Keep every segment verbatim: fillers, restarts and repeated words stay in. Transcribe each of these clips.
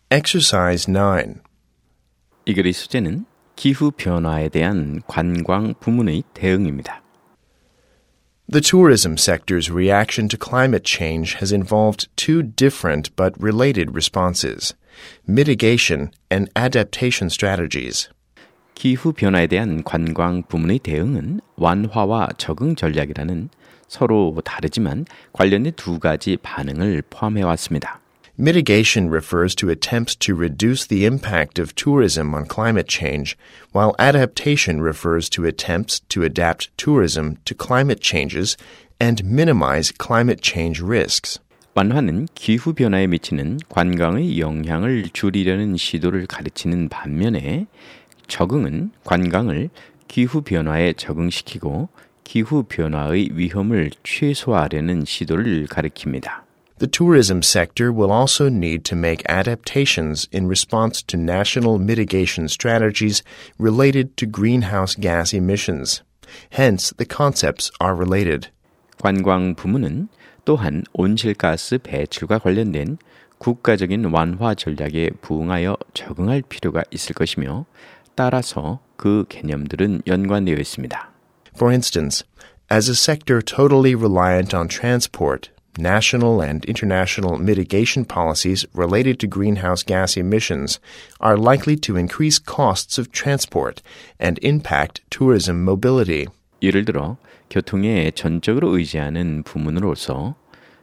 Exercise nine. 이 글의 소재는 기후 변화에 대한 관광 부문의 대응입니다. The tourism sector's reaction to climate change has involved two different but related responses, mitigation and adaptation strategies. 기후 변화에 대한 관광 부문의 대응은 완화와 적응 전략이라는 서로 다르지만 관련된 두 가지 반응을 포함해 왔습니다. Mitigation refers to attempts to reduce the impact of tourism on climate change, while adaptation refers to attempts to adapt tourism to climate changes and minimize climate change risks. 완화는 기후 변화에 미치는 관광의 영향을 줄이려는 시도를 가르치는 반면에 적응은 관광을 기후 변화에 적응시키고 기후 변화의 위험을 최소화하려는 시도를 가리킵니다. The tourism sector will also need to make adaptations in response to national mitigation strategies related to greenhouse gas emissions. Hence, the concepts are related. 관광 부문은 또한 온실가스 배출과 관련된 국가적인 완화 전략에 부응하여 적응할 필요가 있을 것이며 따라서 그 개념들은 연관되어 있습니다. For instance, as a sector totally reliant on transport, national and international mitigation policies related to greenhouse gas emissions are likely to increase costs of transport and impact tourism mobility. 예를 들어 교통에 전적으로 의지하는 부문으로서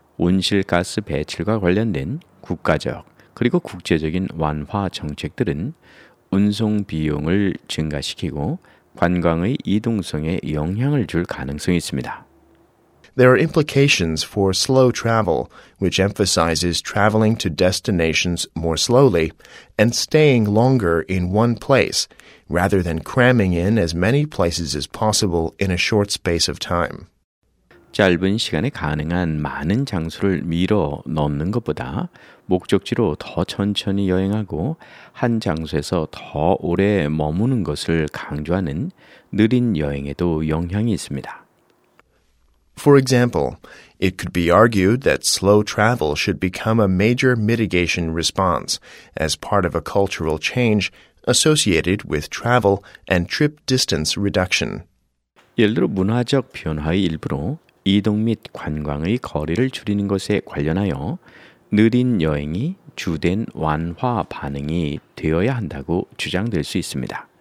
온실가스 배출과 관련된 국가적 그리고 국제적인 완화 정책들은 운송 비용을 증가시키고 관광의 이동성에 영향을 줄 가능성이 있습니다. There are implications for slow travel, which emphasizes traveling to destinations more slowly and staying longer in one place, rather than cramming in as many places as possible in a short space of time. 짧은 시간에 가능한 많은 장소를 밀어 넣는 것보다 목적지로 더 천천히 여행하고 한 장소에서 더 오래 머무는 것을 강조하는 느린 여행에도 영향이 있습니다. For example, it could be argued that slow travel should become a major mitigation response as part of a cultural change associated with travel and trip distance reduction. 예를 들어 문화적 변화의 일부로 이동 및 관광의 거리를 줄이는 것에 관련하여 느린 여행이 주된 완화 반응이 되어야 한다고 주장될 수 있습니다.